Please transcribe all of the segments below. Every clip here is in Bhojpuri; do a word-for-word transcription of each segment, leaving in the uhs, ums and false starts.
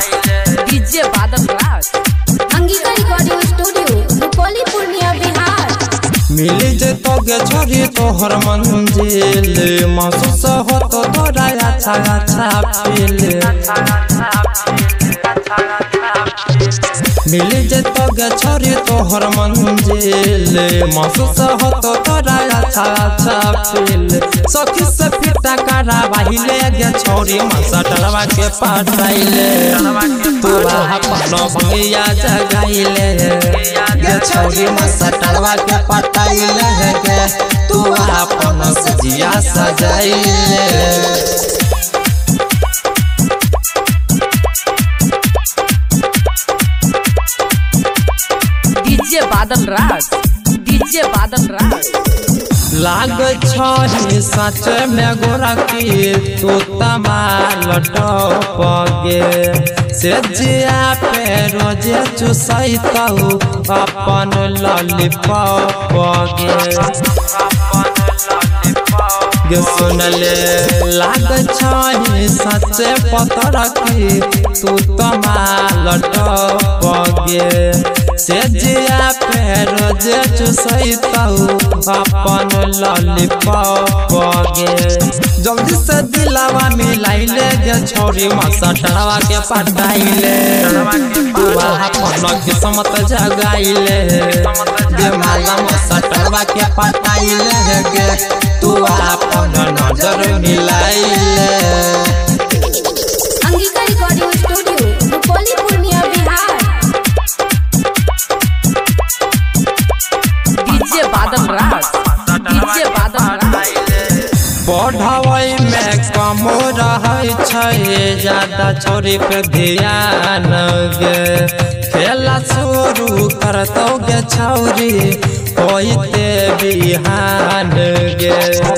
DJ Badal Raj Angika recording studio Rupauli Purnia Bihar. मिल जेतो गे छोरी तोहर मंजिल महसूस हो तो तोरा अच्छा अच्छा फील। मिल जेतो गे छोरी तोहर मंजिल महसूस हो तो तोरा अच्छा अच्छा फील। सखी से फिटा करा बाहिले गे छोरी मसा डरवा के पटाइले तोरा अपन भैया जगाइले गे छोरी मसा डरवा के पटाइले गे तू अपन सजिया सजाइले। डीजे बादल राज डीजे बादल राज लाग छही सच में गोरा की तू तमाल टपगे से जिया पे रोजे चुसैतौ अपन लॉलीपॉप गे सुनले लाग छही सच पतर की तू तमाल टपगे से जिया पे रोजे चुसैतौ अपन लॉलीपॉप गे जल्दी से दिलावा मिलाइले गे छोरी मसा डरवा के पटाइले तू अपन किस्मत जगाइले गे माला मसा डरवा के पटाइले गे तू अपन नजर मिलाइले। Angika recording studio Rupauli Purnia Bihar. DJ Badal Raj DJ Badal Raj पढ़ाई में कम रहे छै ज्यादा छोरी पे ध्यान गे खेला शुरू करतौ गे छौरी होइते बिहान गे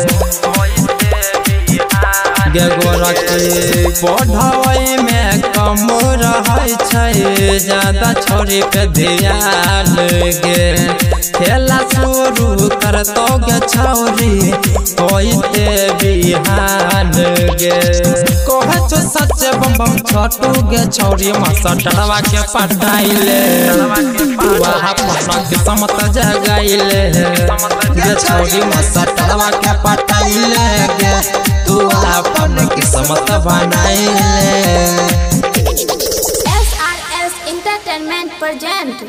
गे गोरखी पढ़ाई में कम रहे छै ज्यादा छोरी पे ध्यान गे खेला शुरू करतौ गे छौरी होइते बिहान गे कहे छो सच बम बम छोटू गे छौरी मसा डरवा के पटाइले तू अपन किस्मत जगाइले गे छौरी मसा डरवा के पटाइले गे तू अपन किस्मत बनाइले।